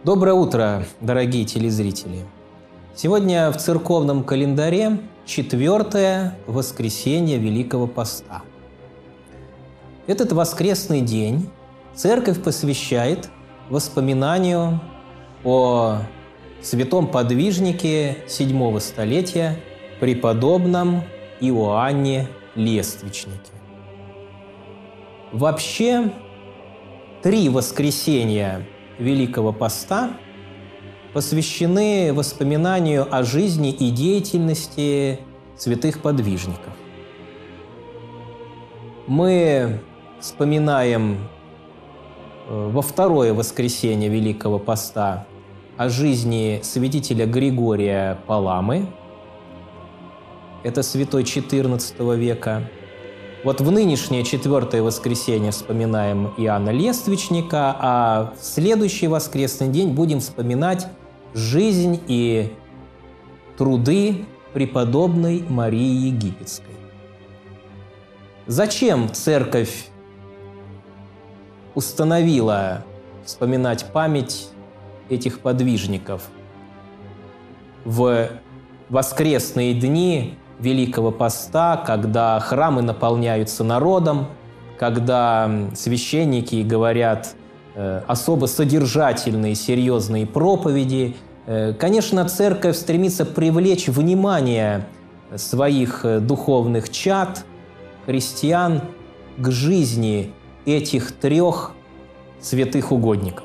Доброе утро, дорогие телезрители! Сегодня в церковном календаре 4-е воскресенье Великого Поста. Этот воскресный день Церковь посвящает воспоминанию о святом подвижнике 7-го столетия преподобном Иоанне Лествичнике. Вообще, 3 воскресенья Великого Поста посвящены воспоминанию о жизни и деятельности святых подвижников. Мы вспоминаем во 2-е воскресенье Великого Поста о жизни святителя Григория Паламы. Это святой XIV века. Вот в нынешнее 4-е воскресенье вспоминаем Иоанна Лествичника, а в следующий воскресный день будем вспоминать жизнь и труды преподобной Марии Египетской. Зачем Церковь установила вспоминать память этих подвижников в воскресные дни Великого Поста, когда храмы наполняются народом, когда священники говорят особо содержательные, серьезные проповеди? Конечно, Церковь стремится привлечь внимание своих духовных чад, христиан, к жизни этих 3 святых угодников.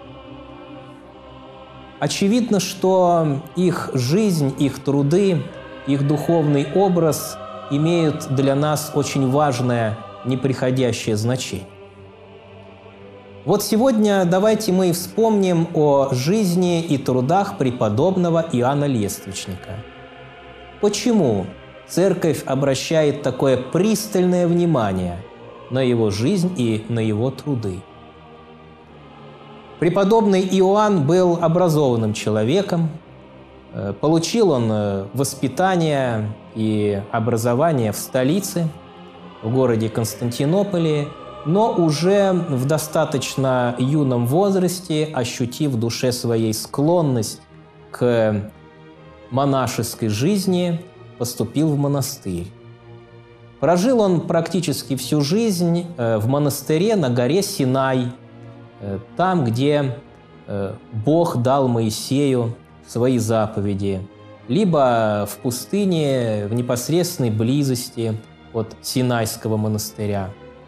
Очевидно, что их жизнь, их труды, их духовный образ имеют для нас очень важное неприходящее значение. Вот сегодня давайте мы вспомним о жизни и трудах преподобного Иоанна Лествичника. Почему Церковь обращает такое пристальное внимание на его жизнь и на его труды? Преподобный Иоанн был образованным человеком. Получил он воспитание и образование в столице, в городе Константинополе, но уже в достаточно юном возрасте, ощутив в душе своей склонность к монашеской жизни, поступил в монастырь. Прожил он практически всю жизнь в монастыре на горе Синай, там, где Бог дал Моисею свои заповеди, либо в пустыне в непосредственной близости от Синайского монастыря.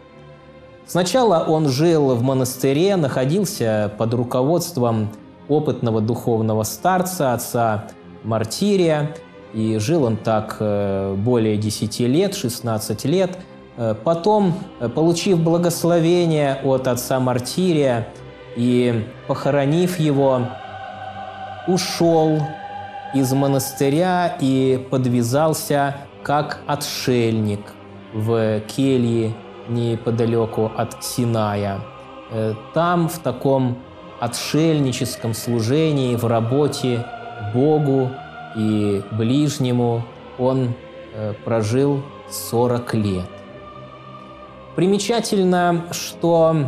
Сначала он жил в монастыре, находился под руководством опытного духовного старца, отца Мартирия, и жил он так более 10 лет, 16 лет. Потом, получив благословение от отца Мартирия и похоронив его, ушел из монастыря и подвязался как отшельник в келье неподалеку от Синая. Там, в таком отшельническом служении, в работе Богу и ближнему, он прожил 40 лет. Примечательно, что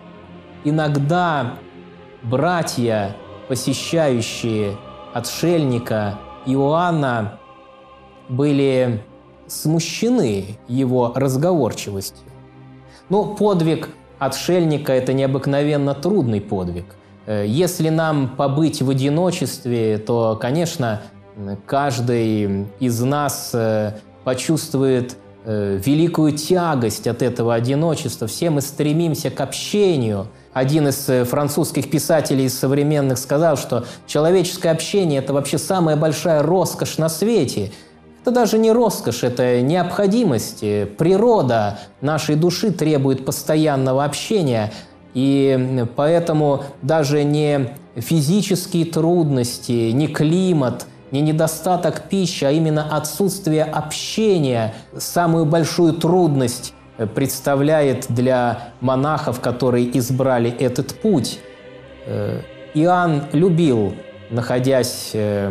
иногда братья, посещающие отшельника Иоанна, были смущены его разговорчивостью. Но подвиг отшельника – это необыкновенно трудный подвиг. Если нам побыть в одиночестве, то, конечно, каждый из нас почувствует великую тягость от этого одиночества. Все мы стремимся к общению. Один из французских писателей современных сказал, что человеческое общение – это вообще самая большая роскошь на свете. Это даже не роскошь, это необходимость. Природа нашей души требует постоянного общения. И поэтому даже не физические трудности, не климат, не недостаток пищи, а именно отсутствие общения самую большую трудность представляет для монахов, которые избрали этот путь. Иоанн любил, находясь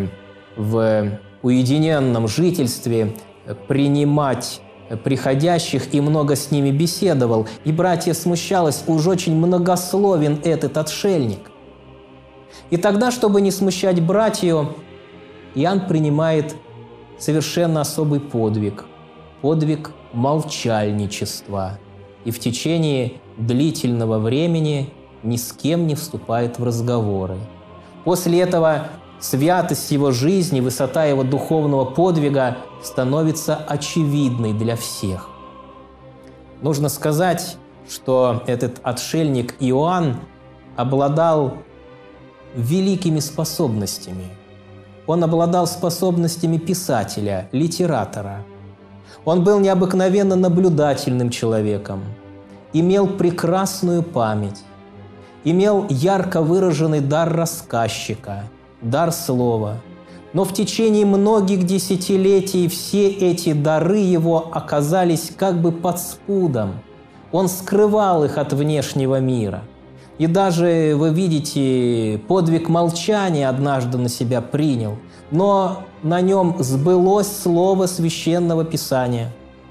в уединенном жительстве, принимать приходящих и много с ними беседовал. И братья смущалось, уж очень многословен этот отшельник. И тогда, чтобы не смущать братью, Иоанн принимает совершенно особый подвиг – подвиг молчальничества. И в течение длительного времени ни с кем не вступает в разговоры. После этого святость его жизни, высота его духовного подвига становится очевидной для всех. Нужно сказать, что этот отшельник Иоанн обладал великими способностями. Он обладал способностями писателя, литератора. Он был необыкновенно наблюдательным человеком, имел прекрасную память, имел ярко выраженный дар рассказчика, дар слова. Но в течение многих десятилетий все эти дары его оказались как бы под спудом. Он скрывал их от внешнего мира. И даже, вы видите, подвиг молчания однажды на себя принял, но на нем сбылось слово Священного Писания.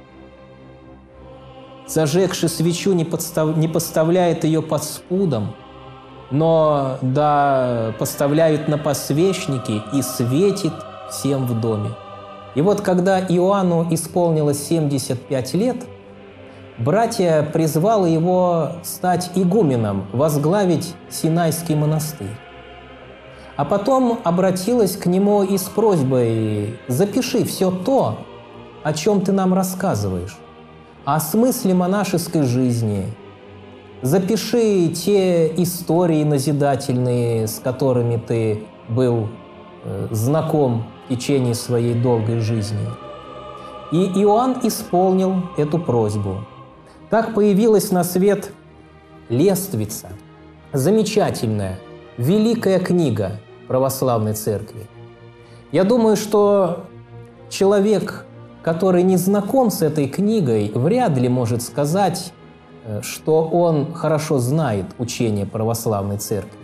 Зажегши свечу, не поставляет ее под спудом, но да поставляют на посвечники и светит всем в доме. И вот когда Иоанну исполнилось 75 лет, братья призвали его стать игуменом, возглавить Синайский монастырь. А потом обратилась к нему и с просьбой: «Запиши все то, о чем ты нам рассказываешь, о смысле монашеской жизни. Запиши те истории назидательные, с которыми ты был знаком в течение своей долгой жизни». И Иоанн исполнил эту просьбу. Так появилась на свет Лествица, замечательная, великая книга православной церкви. Я думаю, что человек, который не знаком с этой книгой, вряд ли может сказать, что он хорошо знает учение православной церкви.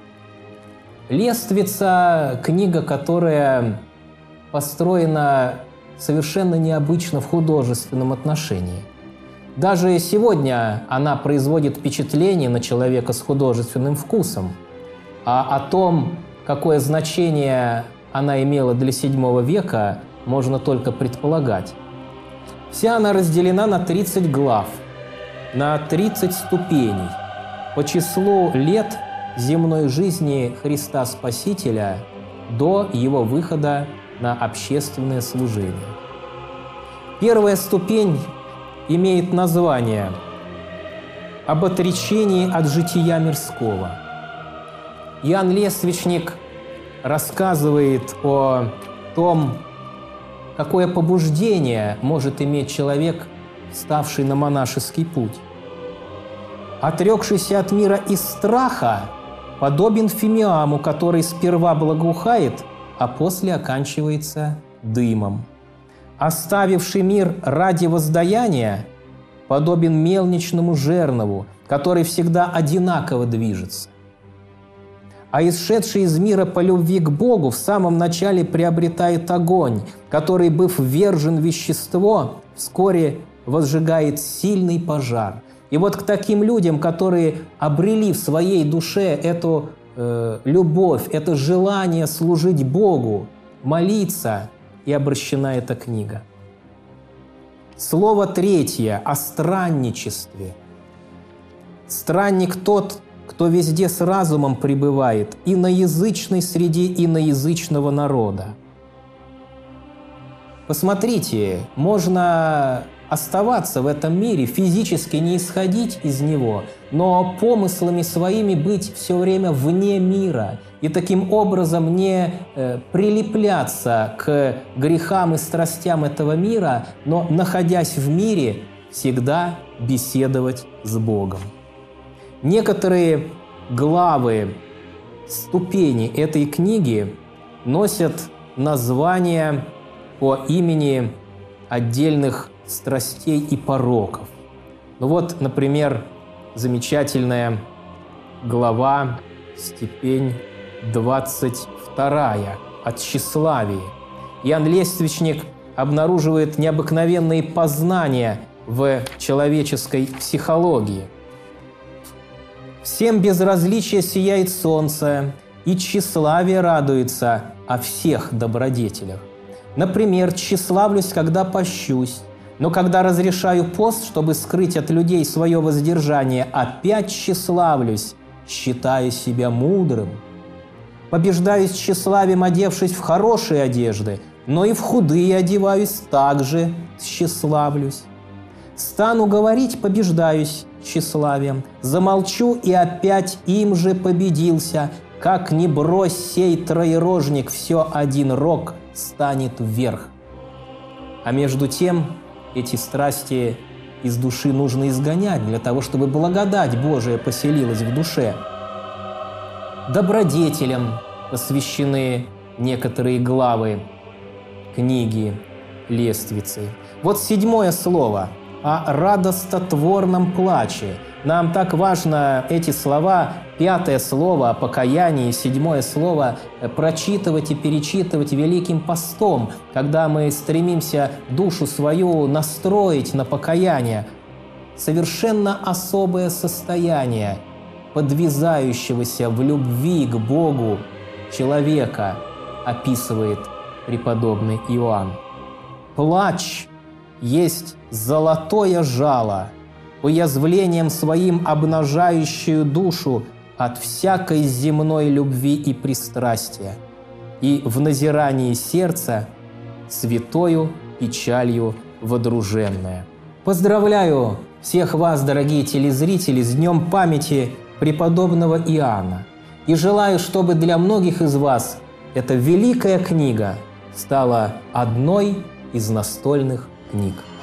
Лествица – книга, которая построена совершенно необычно в художественном отношении. Даже сегодня она производит впечатление на человека с художественным вкусом, а о том, какое значение она имела для VII века, можно только предполагать. Вся она разделена на 30 глав, на 30 ступеней по числу лет земной жизни Христа Спасителя до Его выхода на общественное служение. Первая ступень имеет название «Об отречении от жития мирского». Иоанн Лествичник рассказывает о том, какое побуждение может иметь человек, ставший на монашеский путь. Отрекшийся от мира из страха подобен фимиаму, который сперва благоухает, а после оканчивается дымом. Оставивший мир ради воздаяния подобен мельничному жернову, который всегда одинаково движется. А исшедший из мира по любви к Богу в самом начале приобретает огонь, который, быв ввержен в вещество, вскоре возжигает сильный пожар. И вот к таким людям, которые обрели в своей душе эту любовь, это желание служить Богу, молиться, и обращена эта книга. Слово третье о странничестве. Странник тот, кто везде с разумом пребывает, иноязычный среди иноязычного народа. Посмотрите, можно оставаться в этом мире, физически не исходить из него, но помыслами своими быть все время вне мира и таким образом не прилепляться к грехам и страстям этого мира, но, находясь в мире, всегда беседовать с Богом. Некоторые главы, ступени этой книги носят название по имени отдельных страстей и пороков. Ну вот, например, замечательная глава, степень 22 о тщеславии. Иоанн Лествичник обнаруживает необыкновенные познания в человеческой психологии. «Всем без различия сияет солнце, и тщеславие радуется о всех добродетелях. Например, тщеславлюсь, когда пощусь, но когда разрешаю пост, чтобы скрыть от людей свое воздержание, опять тщеславлюсь, считая себя мудрым. Побеждаюсь тщеславием, одевшись в хорошие одежды, но и в худые одеваюсь, также тщеславлюсь. Стану говорить, побеждаюсь тщеславием, замолчу и опять им же победился. Как ни брось сей троерожник, все один рог станет вверх. А между тем эти страсти из души нужно изгонять для того, чтобы благодать Божия поселилась в душе. Добродетелям посвящены некоторые главы книги Лествицы. Вот 7 слово о радостотворном плаче. Нам так важно эти слова, 5 слово о покаянии, 7 слово прочитывать и перечитывать Великим постом, когда мы стремимся душу свою настроить на покаяние. Совершенно особое состояние подвязающегося в любви к Богу человека описывает преподобный Иоанн. Плач есть золотое жало, уязвлением своим обнажающую душу от всякой земной любви и пристрастия, и в назирании сердца святою печалью водруженное. Поздравляю всех вас, дорогие телезрители, с Днем памяти преподобного Иоанна, и желаю, чтобы для многих из вас эта великая книга стала одной из настольных книг.